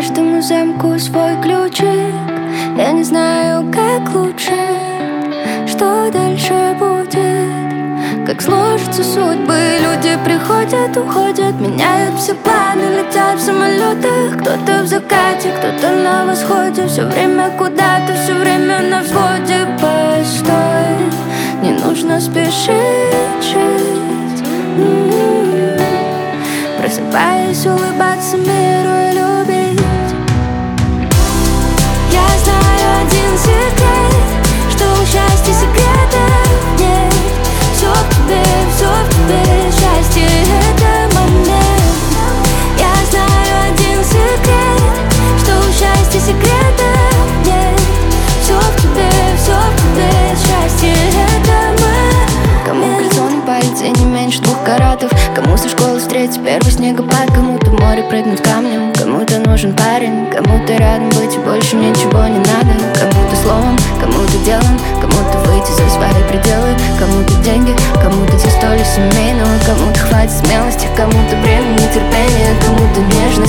каждому замку свой ключик. Я не знаю, как лучше, что дальше будет, как сложатся судьбы. Люди приходят, уходят, меняют все планы, летят в самолетах. Кто-то в закате, кто-то на восходе. Все время куда-то, все время на взводе. Постой, не нужно спешить жить. Просыпаясь, улыбаться миру и любить. Я знаю один секрет, что у счастья секретов нет. Все в тебе, все в тебе, счастье — это момент. Я знаю один секрет, что у счастья секретов нет. Все в тебе, счастье — это мы. Кому кольцо на пальце не меньше 2 каратов, кому со школы встретить первый снегопад, кому-то в море прыгнуть камнем, кому-то нужен парень, кому-то рядом быть и больше ничего не надо. Кому-то словом, кому-то делом, кому-то выйти за свои пределы, кому-то деньги, кому-то застолье семейного, кому-то хватит смелости, кому-то бремя нетерпения, кому-то нежность.